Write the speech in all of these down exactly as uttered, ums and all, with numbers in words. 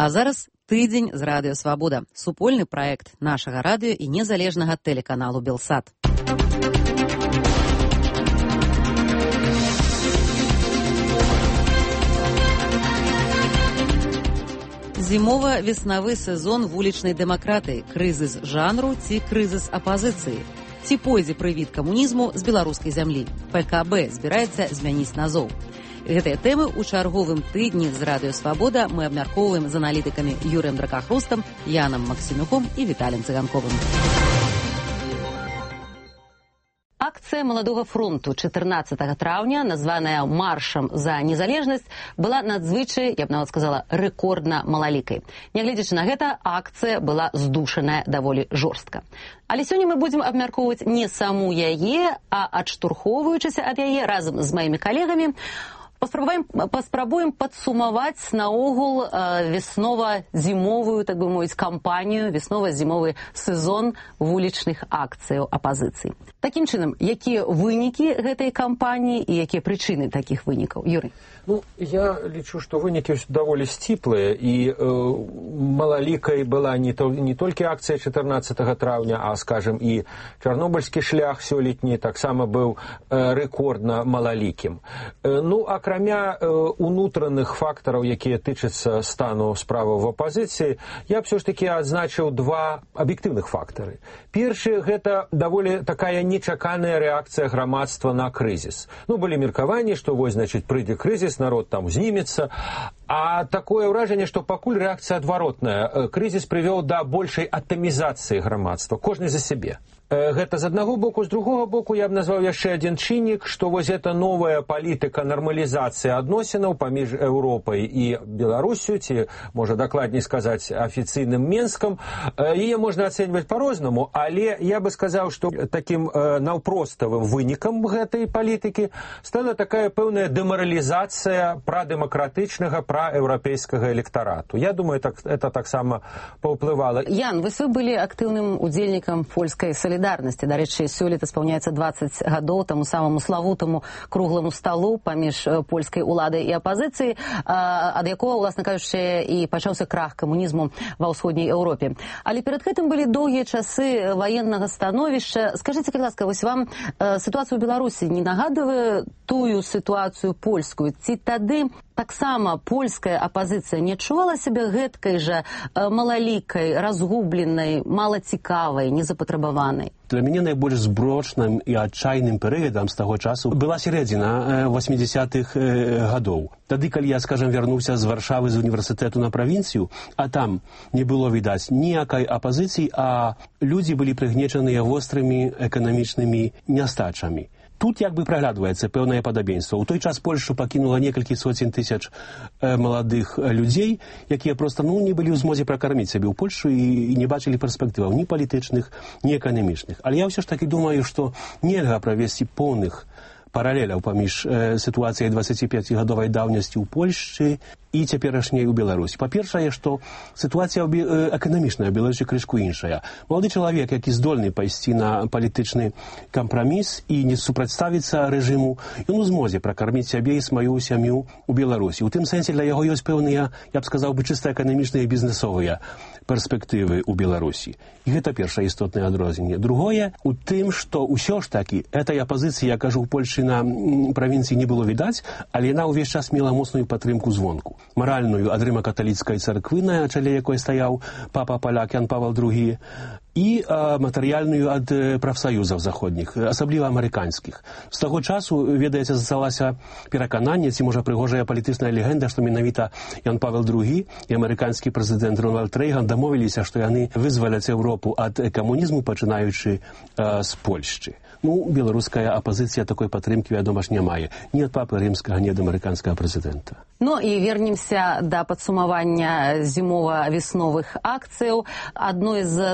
А зараз тыдзень з радыё «Свабода», супольны праект нашага радыё і незалежнага тэлеканалу «Белсат». Зімова-веснавы сезон вулічнай дэмакратыі, крызіс жанру ці крызіс апазіцыі. Ці пойдзе прывід камунізму з беларускай зямлі? ПКБ збіраецца змяніць назоў. Гэтыя тэмы ў чарговым тыдні з радыё «Свабода» мы абмяркоўваем з аналітыкамі Юрыем Дракахрустам, Янам Максімюком і Віталем Цыганковым. Акцыя Маладога фронту чатырнаццатага траўня, названая маршам за незалежнасць, была надзвычай, я б нават сказала, рэкордна малалікай. Нягледзячы на гэта, акцыя была здушаная даволі жорстка. Але сёння мы будзем абмяркоўваць не саму яе, а адштурхоўваючыся ад яе разам з маімі калегамі, Паспрабуем, паспрабуем падсумаваць наогул э, веснова-зімовую, так бы мовіць, кампанію, веснова-зімовы сезон вулічных акцыяў апазіцыі. Такім чынам, якія вынікі гэтай кампаніі і якія прычыны такіх вынікаў? Юрый? Ну, я лічу, што вынікі даволі сціплыя, і э, малалікай была не, то, не толькі акцыя чатырнаццатага траўня, а, скажем, і чарнобыльскі шлях сёлетні таксама быў э, рэкордна малалікім. Э, ну, акрамя э, унутраных фактараў, якія тычацца стану справаў в апазіцыі, я б все ж таки адзначыў два аб'ектыўных фактары. Першы, гэта даволі такая нечаканая рэакцыя грамадства на крызіс. Ну, былі меркаванні, што вось, значыць, прыйдзе крызіс, народ там узнімецца, а такое ўражанне, што пакуль рэакцыя адваротная. Крызіс прывёў да большай атамізацыі грамадства, кожны за сябе. Гэта з аднаго боку, з другога боку я б назваў яшчэ адзін чыннік, што вось эта новая палітыка нармалізацыі адносінаў паміж Еўропай і Беларусю, ці, можа дакладней сказаць, афіцыйным Менскам, яе можна ацэньваць па-рознаму, але я бы сказаў, што такім наўпроставым вынікам гэтай палітыкі стала такая пэўная дэмаралізацыя прадэмакратычнага, праеўрапейскага электарату. Я думаю, так, это таксама паўплывала. Ян, вы былі актыўным удзельнікам польскай салідарнасці. Дарэчы, сёлета спаўняецца дваццаць гадоў таму самаму славутаму кругламу сталу паміж польскай уладай і апазіцыяй, ад якога, уласна кажучы, і пачаўся крах камунізму ва ўсходняй Еўропе. Але перад гэтым былі доўгія часы ваеннага становішча. Скажыце, калі ласка, вось вам сітуацыя ў Беларусі не нагадвае тую сітуацыю польскую? Ці тады таксама польская апазіцыя не адчувала сябе гэткай жа малалікай, разгубленай, малацікавай, незапатрабаванай? Для мяне найбольш зброчным і адчайным перыядам з таго часу была сярэдзіна восьмідзясятых гадоў. Тады, калі я, скажам, вярнуўся з Варшавы з універсітэту на правінцыю, а там не было відаць ніякай апазіцыі, а людзі былі прыгнечаныя вострымі эканамічнымі нястачамі. Тут як бы праглядваецца пэўнае падабенства. У той час Польшу пакінула некалькі соцень тысяч э, маладых людзей, якія проста ну, не былі ў змозе пракарміць сябе ў Польшу і, і не бачылі перспектываў ні палітычных, ні эканамічных. Але я ўсё ж такі думаю, што нельга правесці поўных паралеляў паміж э, сітуацыяй дваццаціпяцігадовай даўнасці ў Польшчы і цяперашняй у Беларусі. Па-першае, што сітуацыя эканамічная ў Беларусі крышку іншая. Малады чалавек, які здольны пайсці на палітычны кампраміс і не супрацьставіцца рэжыму, ён у змозе пракарміць сябе і сваю сям'ю ў Беларусі. У тым сэнсе для яго ёсць пэўныя, я б сказаў бы, чыста эканамічныя і бізнесовыя перспектывы ў Беларусі. І гэта першае істотнае адрозненне. Другое, у тым, што ўсё ж такі этай апазіцыі, я кажу, у Польшы на правінцыі не было відаць, але яна ўвесь час мела моцную падтрымку звонку. Маральную ад рыма-каталіцкай царквы, на чале якой стаяў папа-паляк Ян Павел другі, і а, матэрыяльную ад прафсаюзаў заходніх, асабліва амерыканскіх. З таго часу, ведаеце, засталася перакананне, ці можа прыгожая палітычная легенда, што менавіта Ян Павел другі і амерыканскі прэзідэнт Рональд Рэйган дамовіліся, што яны вызваляць Еўропу ад камунізму, пачынаючы а, з Польшчы. Ну, беларуская апазіцыя такой падтрымкі, вядома ж, не мае. Ні ад папы рымскага, ні ад амерыканскага прэзідэнта. Ну і вернемся да падсумавання зімова-весновых акцыяў. Адной з такіх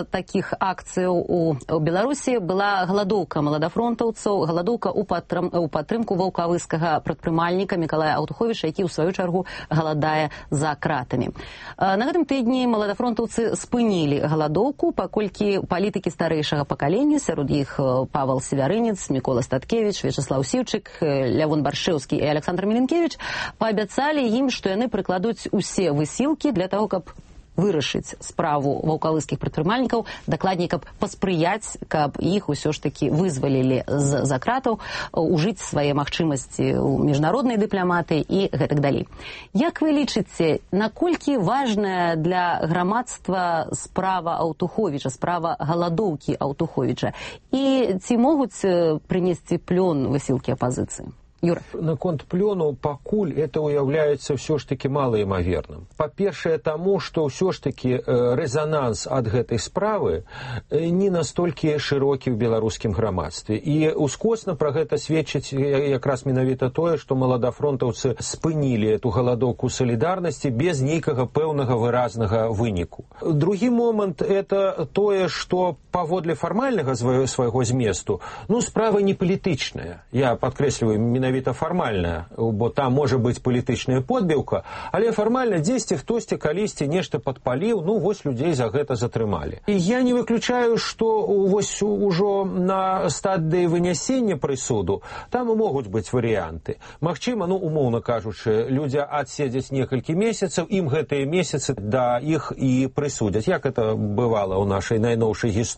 такіх акцыяў у Беларусі была галадоўка маладафронтаўцаў, галадоўка ў падтрым, у падтрымку ваўкавыскага прадпрымальніка Мікалая Аўтуховіча, які ў сваю чаргу галадае за кратамі. На гэтым тыдні маладафронтаўцы спынілі галадоўку, паколькі палітыкі старэйшага пакалення, сярод іх Павел Севярынец, Мікола Статкевіч, Вячеслав Сіўчык, Лявон Баршэўскі і Александр Міленкевіч паабяцалі ім, што яны прыкладуць усе высілкі для таго, каб вырашыць справу ваўкавыскіх прадпрымальнікаў, дакладней, каб паспрыяць, каб іх усё ж такі вызвалілі з-за кратаў, ужыць свае магчымасці ў міжнароднай дыпламатыі і гэтак далей. Як вы лічыце, наколькі важная для грамадства справа Аўтуховіча, справа галадоўкі Аўтуховіча? І ці могуць прынесці плён высілкі апазіцыі? Юра. Наконт плёну пакуль это уяўляецца ўсё ж таки малаімаверным. Па-першае, таму, што ўсё ж таки рэзананс ад гэтай справы не настолькі шырокі ў беларускім грамадстве. І ускосна пра гэта сведчыць якраз менавіта тое, што маладафронтаўцы спынілі эту галадоўку салідарнасці без нейкага пэўнага выразнага выніку. Другі момант это тое, што паводле фармальнага свайго зместу, ну, справа не палітычная. Я падкрэсліваю, менавіта фармальная, бо там можа быць палітычная подбіўка, але фармальна дзесьці хтосьці калісьці нешта падпаліў, ну, вось людзей за гэта затрымалі. І я не выключаю, што вось ужо на стадыі вынясення прысуду там могуць быць варыянты. Магчыма, ну, умоўна кажучы, людзі адседзяць некалькі месяцаў, ім гэтыя месяцы да іх і прысудзяць, як это бывала ў нашай найноўшай гісторыі.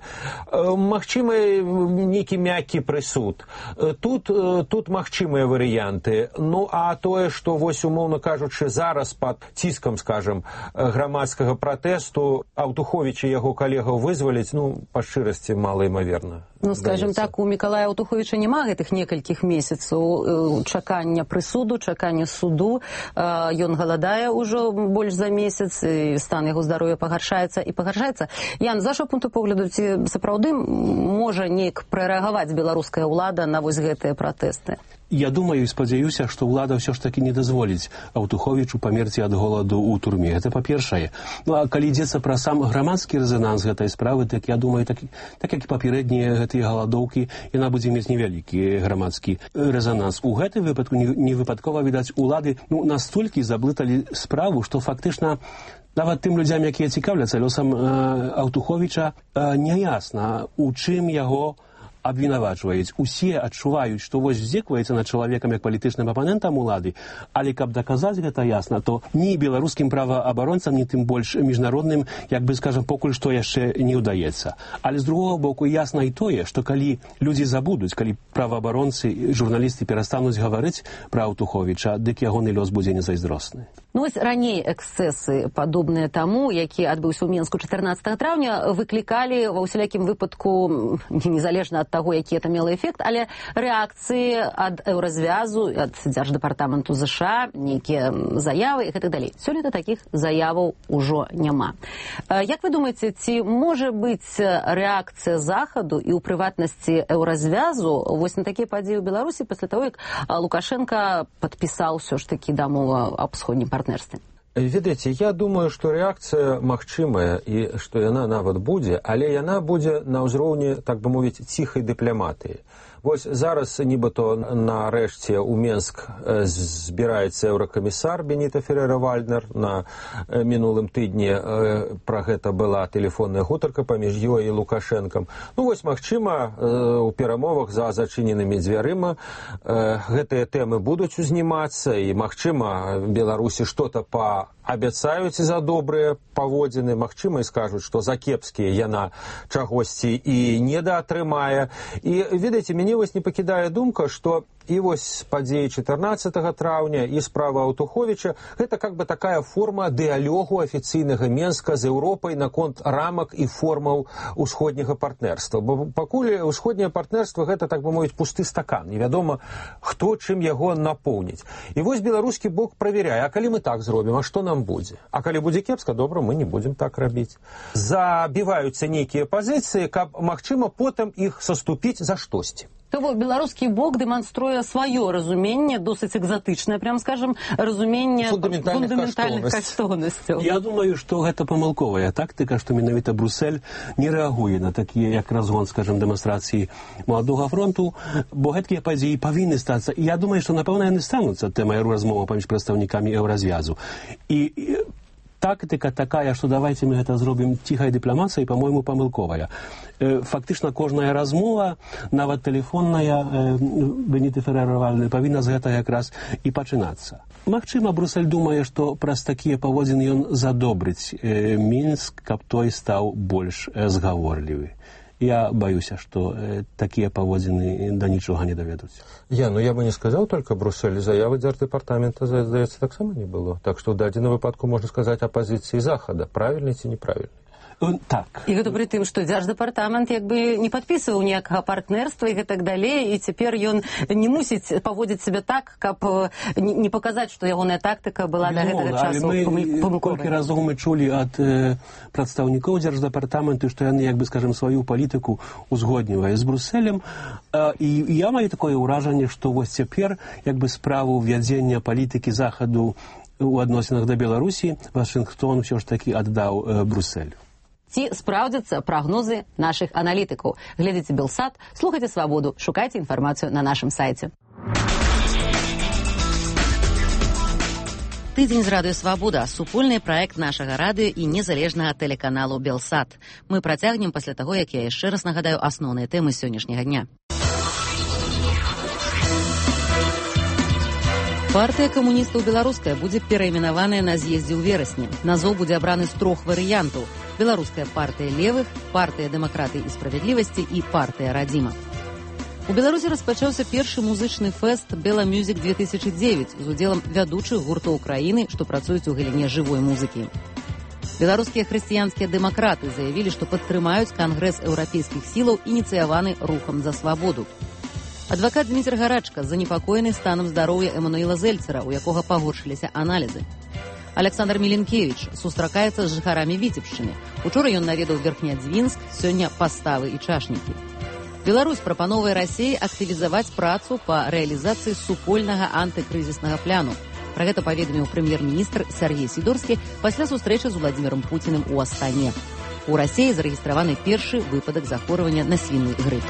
Магчыма, нейкі мяккі прысуд. Тут, тут магчымыя варыянты. Ну, а тое, што, вось, умоўна кажучы, зараз пад ціскам, скажам, грамадскага пратэсту Аўтуховіча і яго калегаў вызваліць, ну, па шчырасці, малаімаверна. Ну, скажем так, у Мікалая Аўтуховіча няма гэтых некалькіх месяцаў чакання прысуду, чакання суду. Ён галадае ўжо больш за месяц, і стан яго здароўя пагаршаецца і пагаршаецца. Ян, з вашого пункту погляду, ці сапраўды можа неяк прарэагаваць беларуская ўлада на вось гэтыя пратэсты? Я думаю і спадзяюся, што ўлада ўсё ж такі не дазволіць Аўтуховічу памерці ад голаду ў турме. Гэта па-першае. Ну, а калі ідзецца пра сам грамадскі рэзананс гэтай справы, так я думаю, так, так як і папярэднія гэтыя галадоўкі, яна будзе мець невялікі грамадскі рэзананс. У гэтым выпадку невыпадкова, відаць, улады, ну, настолькі заблыталі справу, што фактычна нават тым людзям, якія цікаўляцца лёсам э, Аўтуховіча, э, няясна, у чым яго абвінавачваюць. Усе адчуваюць, што вось здзекваецца над чалавекам як палітычным апанентам улады, але каб даказаць гэта ясна, то ні беларускім праваабаронцам, ні тым больш міжнародным, як бы, скажам, покуль што яшчэ не ўдаецца. Але з другога боку ясна і тое, што калі людзі забудуць, калі праваабаронцы, журналісты перастануць гаварыць пра Аўтуховіча, дык ягоны лёс будзе незайздросны. Ну, вось раней эксцэсы, падобныя таму, які адбыўся ў Менску чатырнаццатага траўня, выклікалі ва ўсялякім выпадку, незалежна ад таго, які это мела эфект, але рэакцыі ад еўразвязу, ад дзярждэпартаменту ЗША, нейкія заявы і гэтак далей. Сёлета такіх заяваў ужо няма. Як вы думаеце, ці можа быць рэакцыя Захаду і ў прыватнасці еўразвязу вось на такія падзеі ў Беларусі пасля таго, як Лукашенка падпісаў ўсё ж такі дамову аб сходнім партнерстве? Ведаеце, я думаю, што рэакцыя магчымая і што яна нават будзе, але яна будзе на ўзроўні, так бы мовіць, ціхай дыпламатыі. Вось зараз нібыто нарэшце ў Менск збіраецца еўракамісар Беніта Ферера-Вальднер. На мінулым тыдні пра гэта была тэлефонная гутарка паміж ёй і Лукашэнкам. Ну вось, магчыма, у перамовах за зачыненымі дзвярыма гэтыя тэмы будуць узнімацца, і, магчыма, Беларусі што-то па абяцаюць за добрыя паводзіны, магчыма, і скажуць, што за кепскія яна чагосьці і недаатрымае. І, ведаеце, мяне вось не пакідае думка, што і вось падзеі чатырнаццатага траўня і справа Аўтуховіча — гэта как бы такая форма дыялогу афіцыйнага Менска з Еўропай наконт рамак і формаў усходняга партнерства. Бо пакуль усходняе партнерства — гэта, так бы мовіць, пусты стакан. Невядома, хто чым яго напоўніць. І вось беларускі бок праверяе, а калі мы так зробім, а што нам будзе? А калі будзе кепска, добра, мы не будзем так рабіць. Забіваюцца нейкія пазіцыі, каб, магчыма, потым іх саступіць за штосьці. То беларускі бок дэманструе сваё разуменне, досыць экзатычнае, прям скажем, разуменне фундаментальных каштоўнасцяў. Я думаю, што гэта памылковая тактыка, што менавіта Брюссель не рэагуе на такія, як разгон, скажем, дэманстрацыі Маладога фронту, бо гэткія падзеі павінны стацца. І я думаю, што, напэўна, яны стануцца тэмай размовы паміж прадстаўнікамі еўразвязу. І тактыка такая, што давайте мы гэта зробім ціхай дыпламацыяй, па-мойму, памылковая. Фактычна кожная размова, нават тэлефонная, Беніты Феррера-Вальднер, павінна з гэта якраз і пачынацца. Магчыма, Брюссель думае, што праз такія паводзіны ён задобрыць Мінск, каб той стаў больш згаворлівы. Я боюся, что э, такие поводины до ничего не доведут. Я, ну я бы не сказал только Брюссель. Заявы Держдепартамента, здаецца, так само не было. Так что в дадзеным выпадку можно сказать о позиции Захода. Правильной ці неправильной. Так. І гэта пры тым, што Дзярждэпартамент як бы не падпісваў ніякага партнерства і гэтак далей, і цяпер ён не мусіць паводзіць сябе так, каб не паказаць, што ягоная тактыка была да гэтага часу памылковая. Колькі разоў мы чулі ад э, прадстаўнікоў Дзярждэпартаменту, што яны, як бы, скажем, сваю палітыку узгодніваюць з Брюсселем. Э, і я маю такое ўражанне, што вось цяпер, як бы, справу ввядзення палітыкі Захаду у адносінах да Беларусі Вашынгтон ўсё ж такі аддаў э, Брюсселю. Ці спраўдзяцца прагнозы нашых аналітыкаў. Глядзіце Белсат, слухайце Свабоду, шукайце інфармацыю на нашым сайце. Тыдзень з радыё Свабода, супольны праект нашага радыё і незалежнага тэлеканалу Белсат. Мы працягнем пасля таго, як я яшчэ раз нагадаю асноўныя тэмы сённяшняга дня. Партыя камуністаў беларуская будзе перайменаваная на з'ездзе ў верасні. Назоў будзе абраны з трох варыянтаў: беларуская партыя левых, партыя дэмакратыі і справядлівасці і партыя радзіма. У Беларусі распачаўся першы музычны фэст «Бела Мюзік две тысячи девять» з удзелам вядучых гуртоў краіны, што працуюць у галіне жывой музыкі. Беларускія хрысціянскія дэмакраты заявілі, што падтрымаюць кангрэс еўрапейскіх сілаў, ініцыяваны рухам за свабоду. Адвакат Дміцер Гарачка занепакоены станам здароўя Эмануіла Зельцера, у якога пагоршыліся аналізы. Александр Міленкевіч сустракаецца з жыхарамі Віцебшчыны. Учора ён наведаў Верхнядзвінск, сёння паставы і чашнікі. Беларусь прапановвае Расіі актывізаваць працу па рэалізацыі супольнага антыкрызіснага пляну. Пра гэта паведаміў прэм'ер-міністр Сяргей Сідорскі пасля сустрэчы з Уладзімірам Пуціным у Астане. У Расіі зарэгістраваны першы выпадак захворвання на свіны грып.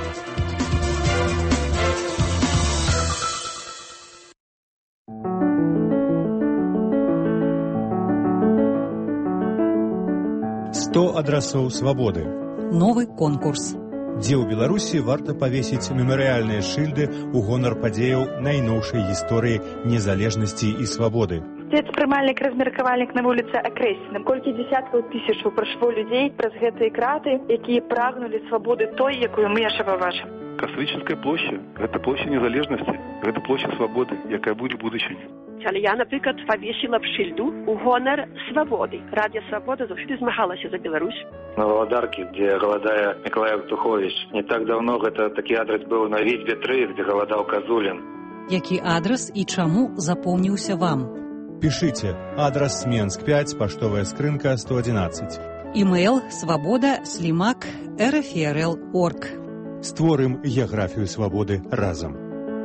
сто адрасоў свабоды. Новы конкурс. Дзе ў Беларусі варта павесіць мемарыяльныя шыльды ў гонар падзеяў найноўшай гісторыі незалежнасці і свабоды. Спецпрымальнік размеркавальнік на вуліцы Акрэсіна. Колькі дзесяткаў тысячаў прайшло людзей праз гэтыя краты, якія прагнулі свабоды той, якую мы яшчэ пабачым. Касавічынская плошча – гэта плошча незалежнасці, гэта плошча свабоды, якая будзе будучыня. Але я, наприклад, павесіла б шыльду у гонар свабоды. Радіо Свабода заўсёды змагалася за Беларусь. На Валадаркі, дзе галадае Мікалай Птухович. Не так даўно гэта такі адрес быў на Вітьбе тры, дзе галадаў Казулін. Які адрес і чаму запомніўся вам? Пішыце. Адрес Менск пяць, паштовая скрынка сто адзінаццаць. Імейл свабода слімак рфрл точка орг. Створым геаграфію свабоды разам.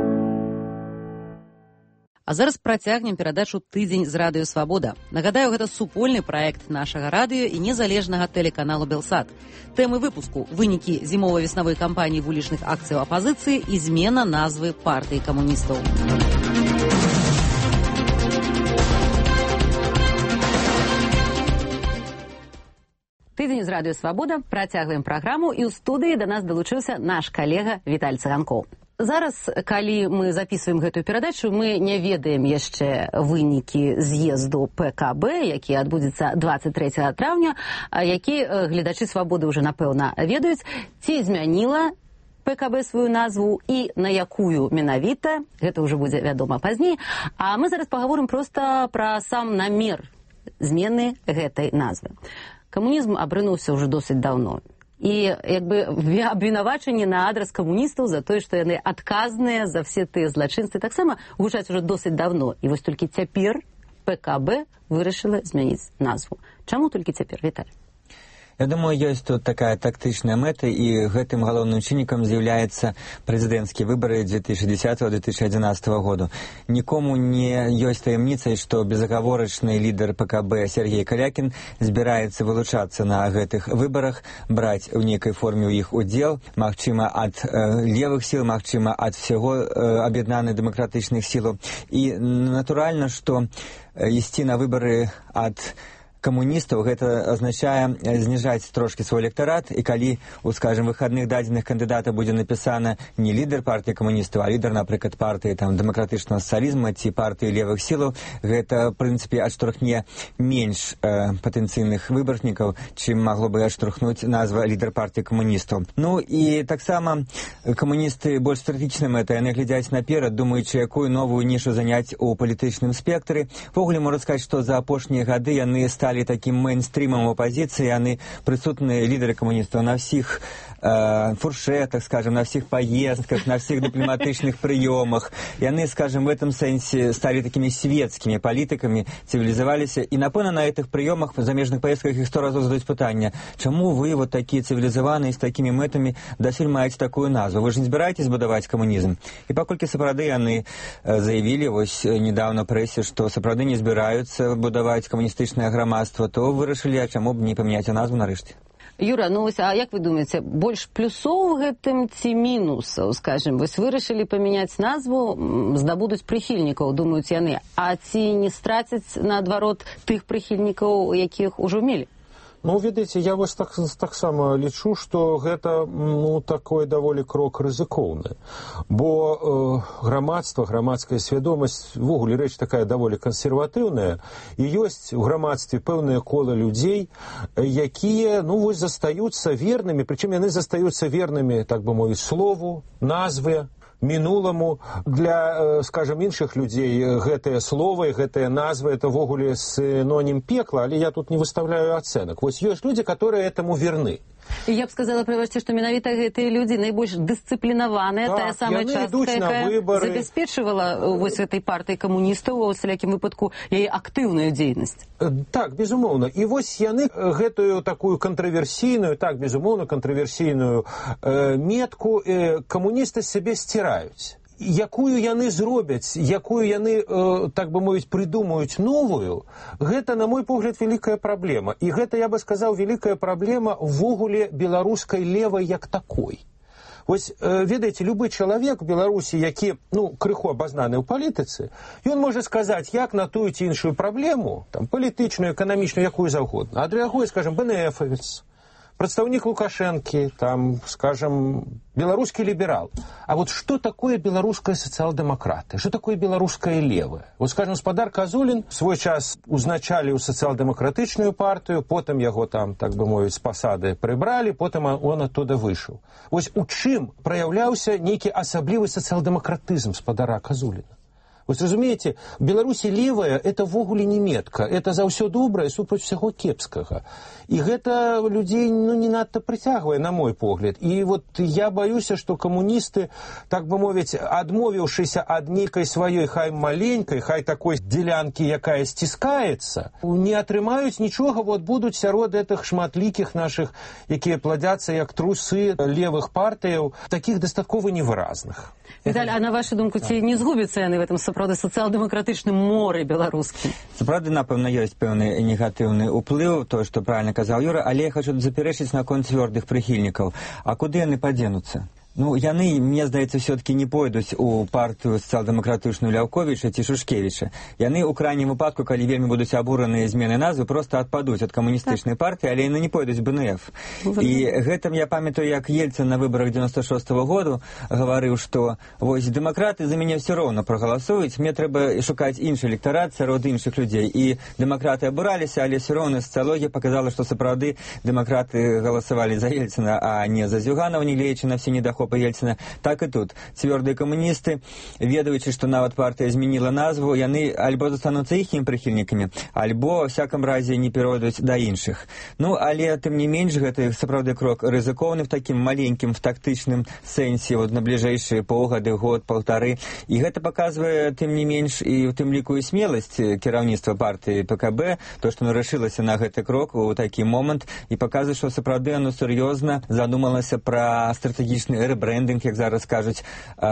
А зараз працягнем перадачу «Тыдзень з радыё Свабода». Нагадаю, гэта супольны праект нашага радыё і незалежнага тэлеканалу Белсат. Тэмы выпуску – вынікі зімова-веснавой кампаніі вулічных акцыяў апазіцыі і змена назвы партыі камуністаў. Тыдзень з радыё Свабода. Працягваем праграму, і ў студыі да нас далучыўся наш калега Віталь Цыганкоў. Зараз, калі мы записываем гэтую перадачу, мы не ведаем яшчэ вынікі з'езду пэ ка бэ, які адбудзецца дваццаць трэцяга траўня, які гледачы Свабоды ўжо, напэўна, ведаюць, ці змяніла пэ ка бэ сваю назву і на якую менавіта, гэта ўжо будзе вядома пазней. А мы зараз пагаворым проста пра сам намер змены гэтай назвы. Камунізм абрынуўся ўжо досыць даўно. І як бы абвінавачанні на адрас камуністаў за тое, што яны адказныя за все тыя злачынствы, таксама гучаць уже досыць давно. І вось толькі цяпер пэ ка бэ вырашыла змяніць назву. Чаму толькі цяпер, Віталь? Я думаю, ёсць тут такая тактычная мэта, і гэтым галоўным чыннікам з'яўляецца прэзідэнцкія выбары две тысячи десятого — две тысячи одиннадцатого году. Нікому не ёсць таямніцай, што безагаворачны лідар ПКБ Сергей Калякін збіраецца вылучацца на гэтых выбарах, браць у нейкай форме ў іх удзел, магчыма, ад э, левых сіл, магчыма, ад всяго э, аб'яднанай дэмакратычных сілаў. І натуральна, што э, ісці на выбары ад камуністаў, гэта азначае зніжаць трошкі свой электарат, і калі у, скажем, выхадных дадзеных кандыдата будзе напісана не лідар партыі камуністаў, а лідар, напрыклад, партыі там дэмакратычнага сацыялізму ці партыі левых сілаў, гэта, в прынцыпе, адштурхне менш э, патэнцыйных выбарнікаў, чым магло бы адштурхнуць назва лідар партыі камуністаў. Ну і таксама камуністы больш стратэгічна мэта, яны глядзяць наперад, думаючы, якую новую нішу заняць у палітычным спектры. Ввогуле можна сказаць, што за апошнія гады яны сталі стали таким мейнстримом оппозиции, они присутные лидеры коммунистов на всех э, фуршетах, скажем, на всех поездках, на всех дипломатичных приемах. И они, скажем, в этом сенсе стали такими светскими политиками, цивилизовались. И, напевно, на этих приемах, в замежных поездках их сто разов задают питание, чему вы вот такие цивилизованные, с такими метами, досюль маете такую назву? Вы же не собираетесь будовать коммунизм? И покольки сапрады, они э, заявили, вот недавно в прессе, что сапрады не собираются будовать коммунистичное громадство, то вырашылі, а чаму б не памяняць назву нарэшце. Юра, ну вось, а як вы думаеце, больш плюсоў гэтым ці мінусаў, скажем, вось вырашылі памяняць назву, здабудуць прыхільнікаў, думаюць яны, а ці не страцяць, наадварот, тых прыхільнікаў, якіх ужо мелі? Ну, ведаеце, я вось так, таксама лічу, што гэта, ну, такой даволі крок рызыкоўны. Бо э, грамадства, грамадская свядомасць, ввогуле рэч такая даволі кансерватыўная, і ёсць у грамадстве пэўныя кола людзей, якія, ну, вось застаюцца вернымі, прычым яны застаюцца вернымі, так бы мовіць, слову, назве, мінуламу. Для, скажем, іншых людзей гэтае слово і гэтая назва — это ввогуле синонім пекла, але я тут не выставляю ацэнак. Вось ёсць людзі, которые этому верны. І я б сказала, прабачце, што менавіта гэтыя людзі найбольш дысцыплінаваныя, тая самая частка, якая забяспечвала вось гэтай партыі камуністаў у усялякім выпадку яе актыўную дзейнасць. Так, безумоўна. І вось яны гэтую такую кантраверсійную, так, безумоўна, кантраверсійную э, метку э, камуністы сябе сціраюць. Якую яны зробяць, якую яны, э, так бы мовіць, прыдумаюць новую, гэта, на мой погляд, вялікая праблема. І гэта, я бы сказаў, вялікая праблема ввогуле беларускай левай як такой. Вось, э, ведаеце, любы чалавек у Беларусі, які, ну, крыху абазнаны ў палітыцы, ён можа сказаць, як на тую ці іншую праблему, там, палітычную, эканамічную, якую заўгодна. Адрэагуе, скажем, БНФовец, прадстаўнік Лукашэнкі, там, скажем, беларускі ліберал. А вот что такое беларуская сацыял-дэмакраты? Что такое беларуская левая? Вот, скажем, спадар Казулін свой час узначаліў сацыял-дэмакратычную партыю, потым яго там, так бы мовіць, з пасады прыбралі, потым он оттуда выйшаў. Вось у чым праяўляўся нейкі асаблівы сацыял-дэмакратызм спадара Казуліна? Вось разумееце, в Беларусі левая — это ввогуле не метка, это за ўсё добрае супраць усяго кепскага. І гэта людзей, ну, не надта прыцягвае, на мой погляд. І вот я баюся, што камуністы, так бы мовіць, адмовіўшыся ад нейкай сваёй хай маленькай, хай такой дзелянкі, якая сціскаецца, не атрымаюць нічога, вот будуць сярод гэтых шматлікіх нашых, якія пладзяцца як трусы левых партыяў, такіх дастаткова невыразных. Віталь, а на вашу думку, ці не згубяцца яны в этом сапраўды сацыял-дэмакратычным моры беларускім? Сапраўды, напэўна, ёсць пэўны негатыўны ўплыў, то, што правильно казаў Юра, але я хочу запярэчыць наконт цвёрдых прыхільнікаў. А куды яны падзенуцца? Ну, яны, мне здаецца, все-таки не пойдуць у партыю сацыял-дэмакратычную Ляўковіча ці Шушкевіча. Яны ў крайнім выпадку, калі вельмі будуць абураныя змены назвы, проста адпадуць ад камуністычнай партыі, але яны не пойдуць БНФ. І гэтым я памятаю, як Ельцин на выбарах девяносто шестого году гаварыў, што вось дэмакраты за мяне все роўна прагаласуюць, мне трэба шукаць іншы электарат сярод іншых людзей. І дэмакраты абураліся, але все роўна сацыялогія показала, што сапраўды дэмакраты галасавалі за Ельцина, а не за Зюганова, не гледзячы на все недахопы захопа Ельцина, так і тут. Цвёрдыя камуністы, ведаючы, што нават партыя змяніла назву, яны альбо застануцца іхнімі прыхільнікамі, альбо, ва всякам разе, не перайдуць да іншых. Ну, але, тым не менш, гэты сапраўды крок рызыкоўны в такім маленькім, в тактычным сэнсе, вот на бліжэйшыя паўгады, год, паўтары. І гэта паказвае, тым не менш, і ў тым ліку і смеласць кіраўніцтва партыі ПКБ, то, што оно рашылася на гэты крок у такі момант, і паказвае, што сапраўды оно сур'ёзна задумалася пра стратэгічны рэбрэндынг, як зараз кажуць,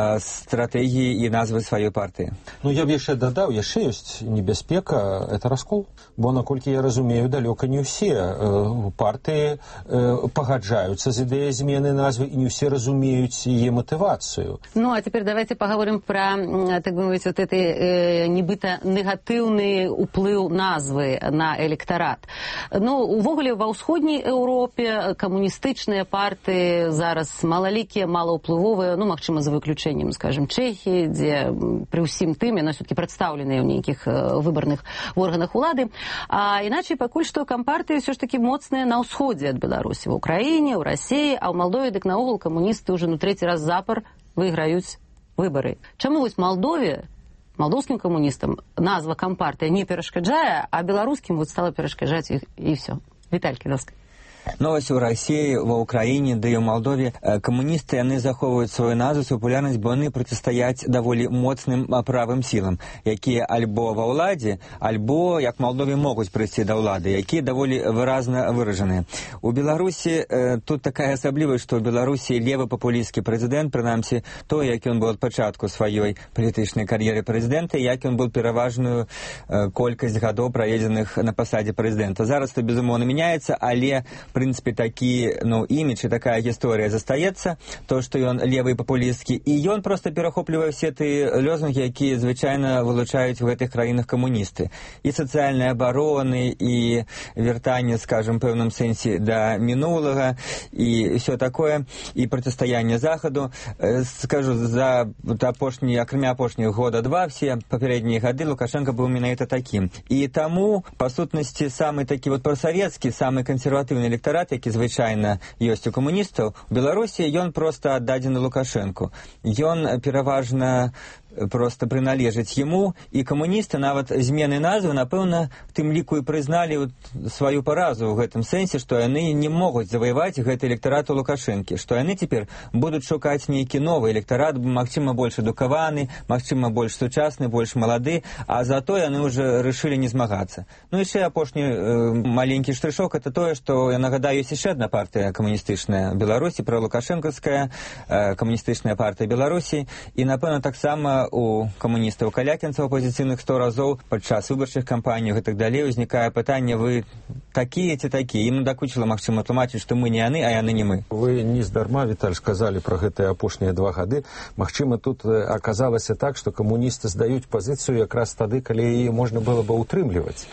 стратэгіі і назвы сваёй партыі. Ну, я б яшчэ дадаў, яшчэ ёсць небяспека, это раскол. Бо, наколькі я разумею, далёка не ўсе партыі пагаджаюцца з ідэяй змены назвы, і не ўсе разумеюць яе матывацыю. Ну, а теперь давайте поговорим про, так бы говорить, вот этой э, нібыта негативный уплыв назвы на электорат. Ну, увогуле, ва ўсходняй Еўропе камуністычныя партыі зараз малалікія, малаўплывовыя, ну, магчыма, за выключэннем, скажем, Чэхіі, дзе пры ўсім тым яны все-таки прадстаўленыя ў нейкіх выбарных органах улады. А іначай пакуль што кампартыі все ж таки моцныя на ўсходзе ад Беларусі, в Украіне, ў Расіі, а ў Малдове дык наогул камуністы ўжо ну трэці раз запар выйграюць выбары. Чаму вось Малдове, малдоўскім камуністам назва кампартыя не перашкаджае, а беларускім вот стала перашкаджаць і, і все. Віталь Кідаўскі. Ну, вось у Расіі, ва Ўкраіне, ды і ў Малдове камуністы, яны захоўваюць сваю назву, сваю папулярнасць, бо яны процістаяць даволі моцным правым сілам, якія альбо ва ўладзе, альбо, як Малдове, могуць прыйсці да ўлады, якія даволі выразна выражаныя. У Беларусі э, тут такая асаблівасць, што ў Беларусі левы папулісцкі прэзідэнт, прынамсі, той, які ён быў ад пачатку сваёй палітычнай кар'еры прэзідэнта, як ён быў пераважную э, колькасць гадоў праведзеных на пасадзе прэзідэнта. Зараз то, безумоўна, мяняецца, але в принципе, такі, ну, імідж і такая гісторыя застаецца, то, што ён левы папулістскі, і ён проста перахоплівае все тыя лёзунгі, якія звычайна вылучаюць в гэтых краінах камуністы. І сацыяльнай абароны, і вяртанне, скажем, пэўным сэнсе да мінулага, і ўсё такое, і процістаянне захаду. Скажу, за апошні, акрамя апошніх года два, все папярэднія гады Лукашенко быў менавіта такім. І таму, па сутнасці, самы такі вот прасавецкі, самы кансерватыўны электорат, які звычайна ёсць у камуністаў, у Беларусі ён проста аддадзены Лукашэнку. Ён пераважна просто прыналежыць яму, і камуністы нават змены назвы, напэўна, тым ліку і прызналі сваю паразу ў гэтым сэнсе, што яны не могуць заваяваць гэты электорат у Лукашэнкі, што яны цяпер будуць шукаць нейкі новы электорат, магчыма, больш адукаваны, магчыма, больш сучасны, больш малады, а зато яны ўжо рашылі не змагацца. Ну, яшчэ апошні э, маленькі штрышок, это тое, што, я нагадаю, ёсць яшчэ адна партыя камуністычная Беларусі, пралукашэнкаўская э, камуністычная партыя Беларусі, і, напэўна, таксама у камуністаў калякінцаў апозіцыйных сто разоў падчас выбарчых кампаній і так далей узнікае пытанне, вы такія ці такія? Ім надакучыла, магчыма, тлумачыць, што мы не яны, а яны не мы. Вы не здарма, Віталь, сказалі пра гэтыя апошнія два гады. Магчыма, тут аказалася так, што камуністы здаюць пазіцыю якраз тады, калі яе можна было бы ўтрымліваць.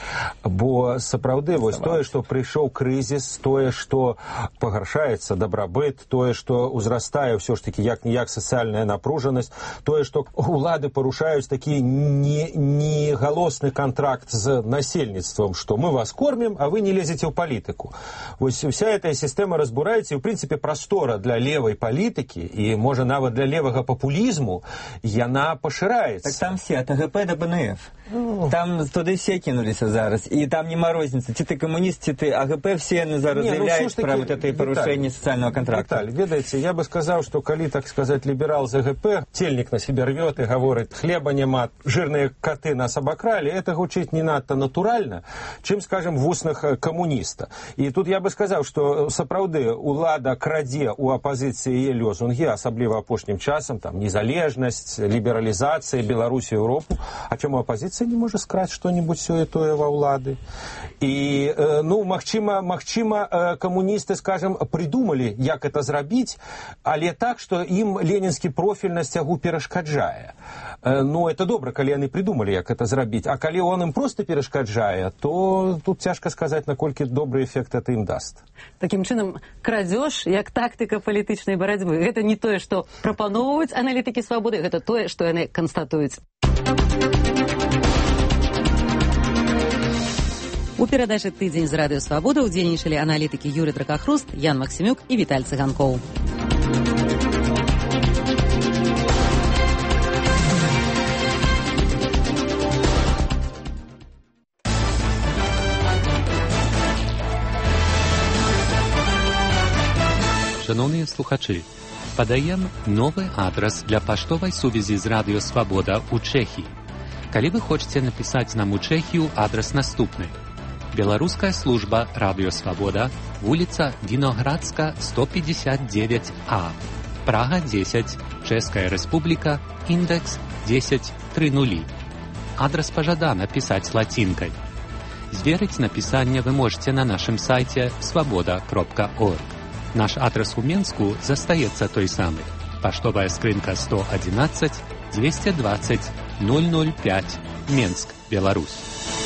Бо сапраўды, вось тое, што прыйшоў крызіс, тое, што пагаршаецца дабрабыт, тое, што ўзрастае ўсё ж такі як-ніяк сацыяльная напружанасць, тое, што улады парушаюць такі негалосны не контракт з насельніцтвам, што мы вас кормім, а вы не лезеце ў палітыку. Вось вся эта сістэма разбураецца, і, ў прынцыпе, прастора для левай палітыкі, і, можа, нават для левага папулізму, яна пашыраецца. Так там все, ад АГП да БНФ. Ну... Там туды все кинуліся зараз, і там няма розніцы. Ці ты камуніст, ці ты АГП, все зараз заявляюць пра вот это парушэнне сацыяльного контракта. Віталь, ведаеце, я бы сказаў, што калі, так сказаць, ліберал з АГП, цельнік на себе рвет и говорит, хлеба нема, жирные коты нас обокрали, это гучить не надто натурально, чем, скажем, в устных коммуниста. И тут я бы сказал, что сапраўды улада крадзе у оппозиции яе лёзунгі, асабліва апошнім часам, там, незалежность, либерализация, Беларусь, Европу, а чему оппозиция не может скрасть что-нибудь сёе-тое во улады. И, ну, магчыма, магчыма, коммунисты, скажем, придумали, як это зрабіць, але так, что им ленинский профиль на сцягу перашкаджае. Ну, это добра, калі яны придумали, як это зрабіць. А калі он им просто перашкаджае, то тут цяжка сказаць, наколькі добры эффект это им даст. Таким чынам, крадзеж, як тактыка палітычнай барацьбы, гэта не тое, што прапаноўваюць аналітыкі свабоды, гэта тое, што яны канстатуюць. У перадачы «Тыдзень з радыё Свабода» удзельнічалі аналітыкі Юрый Дракахруст, Ян Максімюк і Віталь Цыганкоў. Шановні слухачі, подаємо новий адрес для поштової сувязі з Радіо Свобода у Чехії. Калі ви хочете написати нам у Чехію, адрес наступний. Белорусская служба Радио Свобода, улица Виноградска, сто пятьдесят девять А, Прага десять, Чешская Республика, индекс десять тридцать. Адрес пожадано писать латинкой. Зверить написание вы можете на нашем сайте свобода точка орг. Наш адрес у Минску застається той самий. Поштовая скринка сто одиннадцать двести двадцать ноль ноль пять, Минск, Беларусь.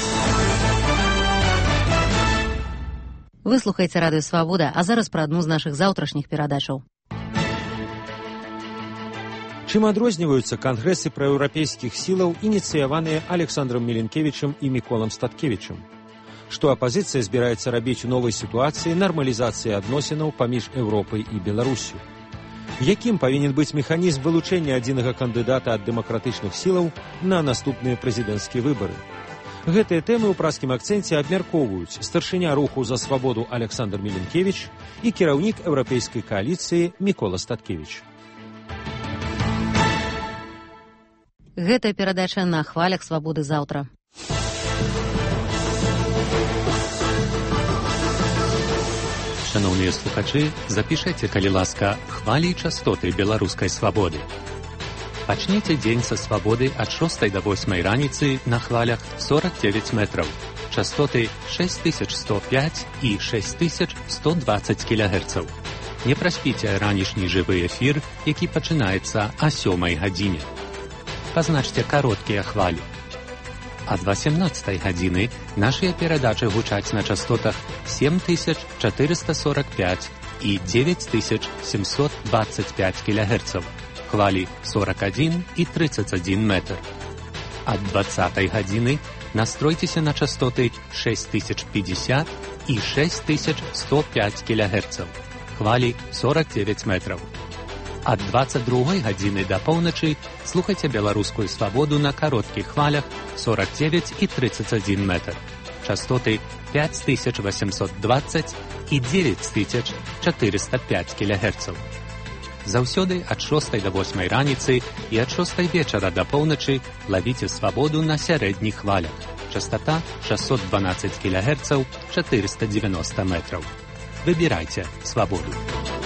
Вы слухаеце Радыё Свабода, а зараз пра адну з нашых заўтрашніх перадачаў. Чым адрозніваюцца кангрэсы праеўрапейскіх сілаў, ініцыяваныя Александром Міленкевічам і Міколам Статкевічам? Што апазіцыя збіраецца рабіць у новай сітуацыі нармалізацыі адносінаў паміж Еўропай і Беларусю? Якім павінен быць механізм вылучэння адзінага кандыдата ад дэмакратычных сілаў на наступныя прэзідэнцкія выбары? Гэтыя тэмы ў праскім акцэнце абмяркоўваюць старшыня руху за свабоду Александр Міленкевіч і кіраўнік еўрапейскай кааліцыі Мікола Статкевіч. Гэтая перадача на хвалях свабоды заўтра. Шановні слухачі, запишите, калі ласка, хвалі і частоты беларускай свабоды. Пачніце дзень са свабоды ад шостай да восьмай раніцы на хвалях сорок девять метраў, частоты шесть тысяч сто пять і шесть тысяч сто двадцать кілогерцаў. Не праспіце ранішні жывы эфір, які пачынаецца о сёмай гадзіне. Пазначце кароткія хвалі. Ад восемнадцатай гадзіны нашыя перадачы гучаць на частотах семь тысяч четыреста сорок пять і девять тысяч семьсот двадцать пять кілогерцаў. Хвалі сорок один і тридцать один метр. Ад двадцатай гадзіны настройцеся на частоты шесть тысяч пятьдесят і шесть тысяч сто пять кілогерцаў. Хвалі сорок девять метров. Ад двадцать другой гадзіны да поўначы слухайце беларускую свабоду на кароткіх хвалях сорок девять і тридцать один метр. Частоты пять тысяч восемьсот двадцать і девять тысяч четыреста пять кілогерцаў. Заўсёды ад шостай да восьмай раніцы і ад шостай вечара да поўначы лавіце свабоду на сярэдніх хвалях. Частота шестьсот двенадцать кілогерцаў, четыреста девяносто метров. Выбирайте свободу.